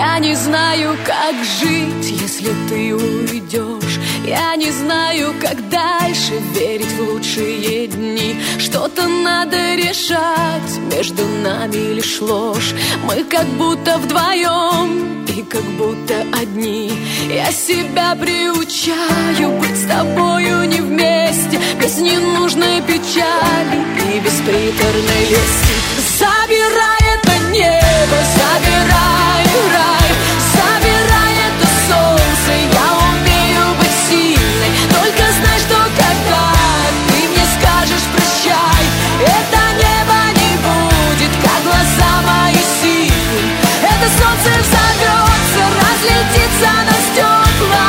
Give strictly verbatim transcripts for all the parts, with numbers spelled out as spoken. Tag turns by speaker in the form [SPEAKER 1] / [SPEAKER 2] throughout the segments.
[SPEAKER 1] Я не знаю, как жить, если ты уйдешь. Я не знаю, как дальше верить в лучшие дни. Что-то надо решать, между нами лишь ложь. Мы как будто вдвоем и как будто одни. Я себя приучаю быть с тобою не вместе, без ненужной печали и без приторной лести. Забирай это небо, забирай рай, забирай это солнце. Я умею быть сильной, только знай, что когда ты мне скажешь прощай, это небо не будет, как глаза мои синим. Это солнце взорвется, разлетится на стекла,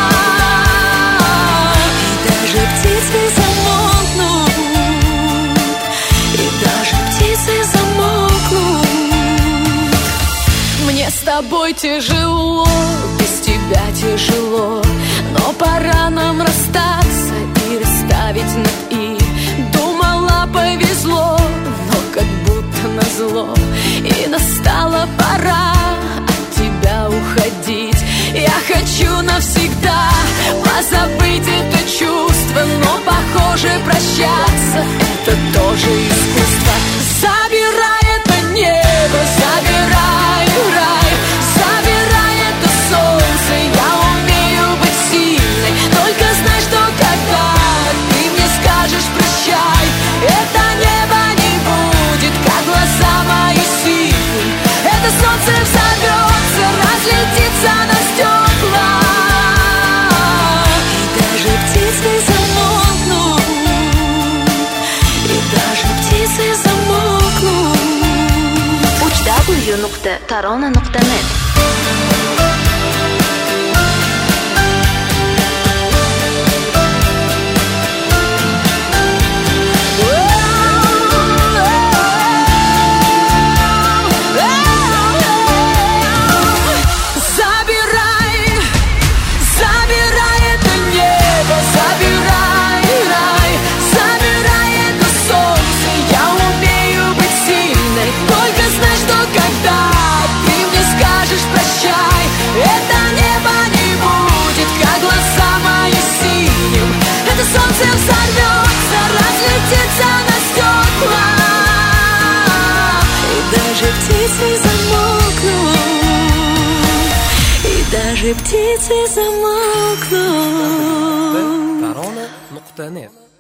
[SPEAKER 1] и даже птицы замолкнут, и даже птицы замолкнут. Мне с тобой тяжело, без тебя тяжело, но пора нам расстаться и расставить над «и». Думала, повезло, но как будто назло, и настала пора от тебя уходить. Я хочу навсегда позабыть это чувство, но, похоже, прощаться — это тоже искусство. Забирай это небо, забирай рай, забирай это солнце. Я умею быть сильной, только знай, что когда ты мне скажешь прощай, это небо не будет, как глаза мои синим. Это солнце взорвется, разлетится на стекла, и даже птицы замолкнут, и даже птицы замолкнут. уч дабл ю nuqta tarona nuqta net взорвется, разлетится на стекла, и даже птицы замолкнут, и даже птицы замолкнут.
[SPEAKER 2] tarona nuqta net